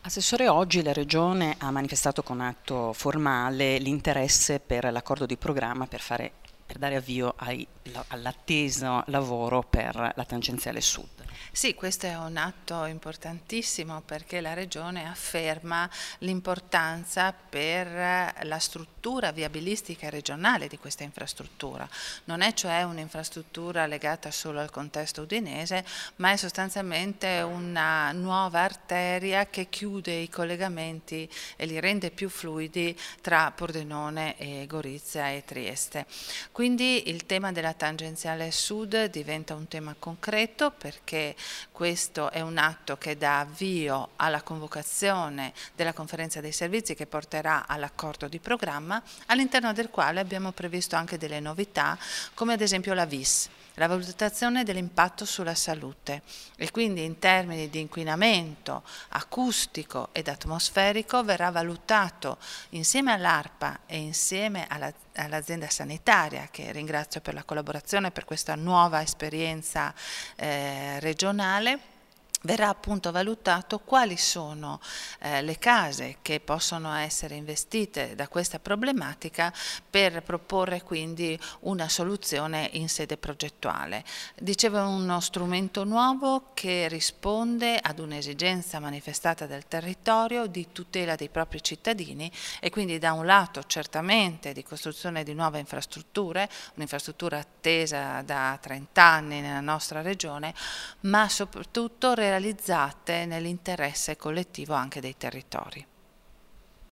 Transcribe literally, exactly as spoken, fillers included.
Assessore, oggi la Regione ha manifestato con atto formale l'interesse per l'accordo di programma per fare, per dare avvio ai- all'atteso lavoro per la tangenziale sud. Sì, questo è un atto importantissimo perché la Regione afferma l'importanza per la struttura viabilistica regionale di questa infrastruttura. Non è cioè un'infrastruttura legata solo al contesto udinese, ma è sostanzialmente una nuova arteria che chiude i collegamenti e li rende più fluidi tra Pordenone e Gorizia e Trieste. Quindi il tema della tangenziale sud diventa un tema concreto perché questo è un atto che dà avvio alla convocazione della conferenza dei servizi che porterà all'accordo di programma, all'interno del quale abbiamo previsto anche delle novità, come ad esempio la V I S, la valutazione dell'impatto sulla salute, e quindi in termini di inquinamento acustico ed atmosferico verrà valutato insieme all'ARPA e insieme alla all'azienda sanitaria, che ringrazio per la collaborazione per questa nuova esperienza eh, regionale. Verrà appunto valutato quali sono eh, le case che possono essere investite da questa problematica per proporre quindi una soluzione in sede progettuale. Dicevo, è uno strumento nuovo che risponde ad un'esigenza manifestata dal territorio di tutela dei propri cittadini e quindi da un lato certamente di costruzione di nuove infrastrutture, un'infrastruttura attesa da trenta anni nella nostra regione, ma soprattutto realizzate nell'interesse collettivo anche dei territori.